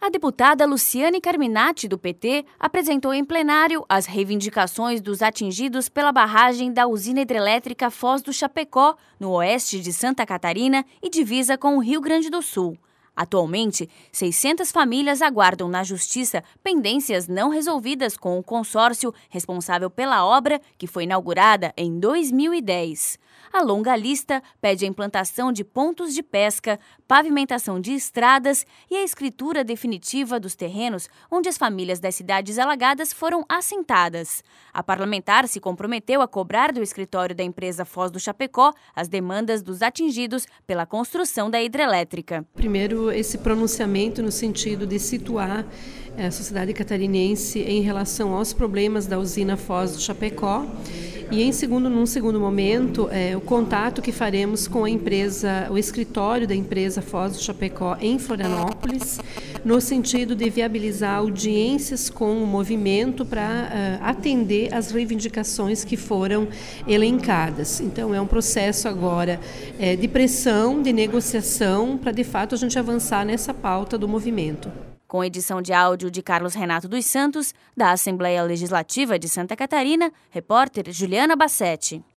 A deputada Luciane Carminati, do PT, apresentou em plenário as reivindicações dos atingidos pela barragem da usina hidrelétrica Foz do Chapecó, no oeste de Santa Catarina e divisa com o Rio Grande do Sul. Atualmente, 600 famílias aguardam na Justiça pendências não resolvidas com o consórcio responsável pela obra, que foi inaugurada em 2010. A longa lista pede a implantação de pontos de pesca, pavimentação de estradas e a escritura definitiva dos terrenos onde as famílias das cidades alagadas foram assentadas. A parlamentar se comprometeu a cobrar do escritório da empresa Foz do Chapecó as demandas dos atingidos pela construção da hidrelétrica. Primeiro, esse pronunciamento no sentido de situar a sociedade catarinense em relação aos problemas da usina Foz do Chapecó. E num segundo momento, o contato que faremos com a empresa, o escritório da empresa Foz do Chapecó em Florianópolis, no sentido de viabilizar audiências com o movimento para atender às reivindicações que foram elencadas. Então é um processo agora de pressão, de negociação, para de fato a gente avançar nessa pauta do movimento. Com edição de áudio de Carlos Renato dos Santos, da Assembleia Legislativa de Santa Catarina, repórter Juliana Bassetti.